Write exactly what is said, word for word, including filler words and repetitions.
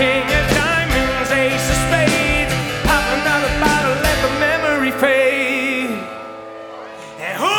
King of diamonds, ace of spades. Pop another bottle, let the memory fade. And who